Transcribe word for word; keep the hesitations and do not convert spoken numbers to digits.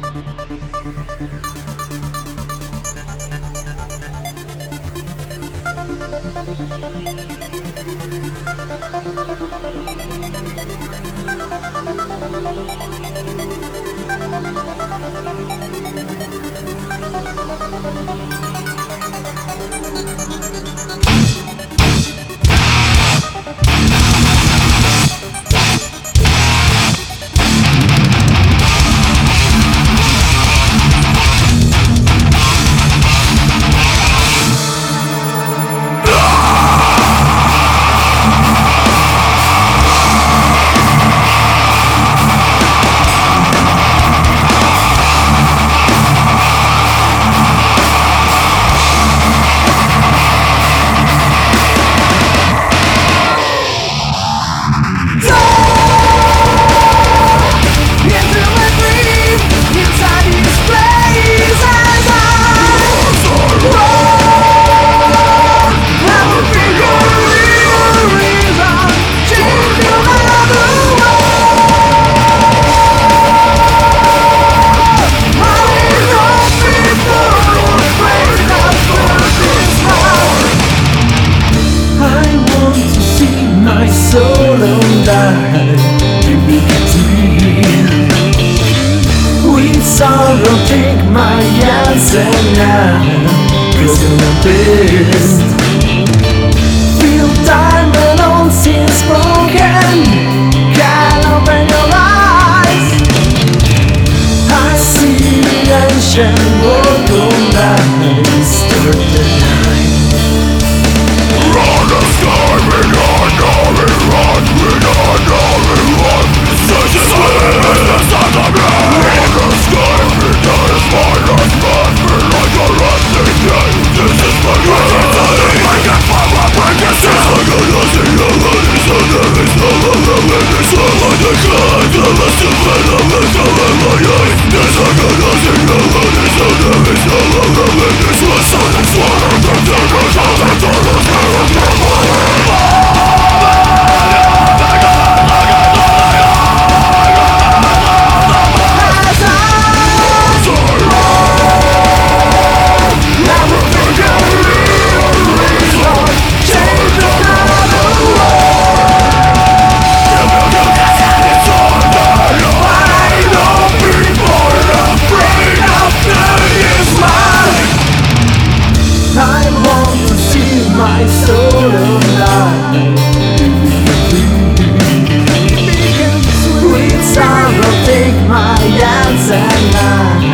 Sorrow, take my answer now, 'cause you're the best. Feel time alone since broken. Can't open your eyes. I see the ancient world on that start the night. Run the sky, we don't know it, run, we don't know it, run. Such a sweet, the sun of blood. Run the sky, we don't is my last man. We like a rusty day, this is my reality. I can fall up when you say I gotta see your body, so there is no other way. It's all on the side, the rest of it, the rest of it, my eyes. Yes, I gotta see your body, so there is no other way. It's what's on the floor, and the devils on the doors. My soul alive, sweet sorrow, take my answer now.